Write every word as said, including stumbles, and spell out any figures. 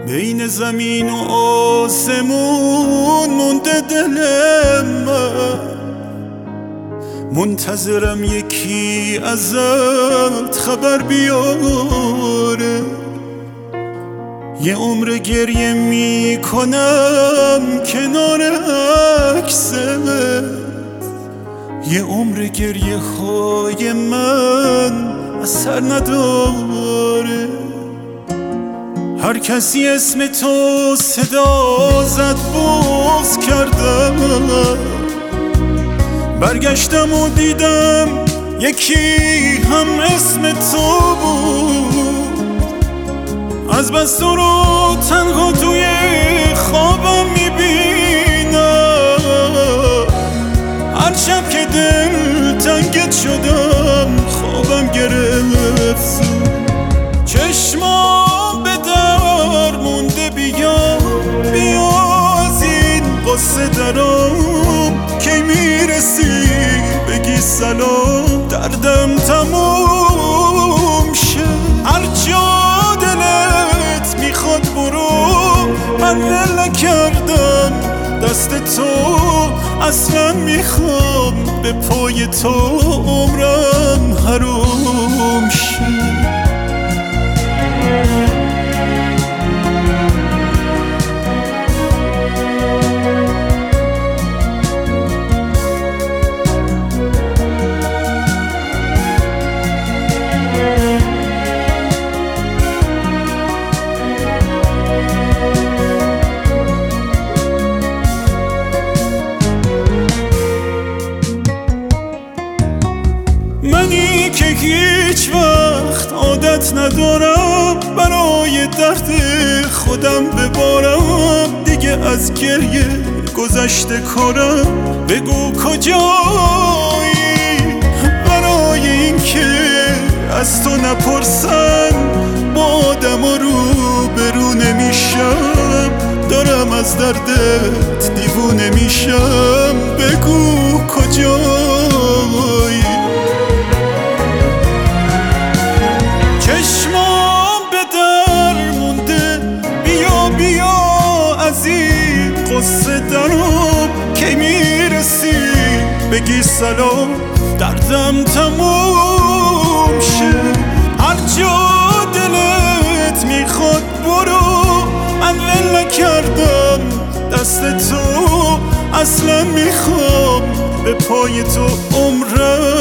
بین زمین و آسمون مونده دل من، منتظرم یکی ازت خبر بیاره. یه عمر گریه میکنم کنار عکست، یه عمر گریه های من اثر نداره. هر کسی اسم تو صدا زد بغض کردم، برگشتم و دیدم یکی هم اسم تو بود. از بس تو رو تنها توی خوابم میبینم، هر شب که دل تنگت شدم خوابم گرفت. چشمام به در مونده، بیا بیا از این قصه درام. کی میرسی بگی سلام، دردم تموم شه. هر جا دلت میخواد برو، من ول نکردم دست تو. اصلا میخوام به پای تو عمرم حروم شه. منی که هیچ وقت عادت ندارم برای درد خودم ببارم. دیگه از گریه گذشته کارم، بگو کجایی برای این که از تو نپرسن. با آدم ها رو برو نمیشم، دارم از دردت دیوونه میشم. بگو کجایی. چشمام به در مونده، بیا بیا از این قصه درام. کی میرسی بگی سلام، دردم تموم شه. هر جا دلت میخواد برو، من ول نکردم دست تو. اصلا میخوام به پای تو عمرم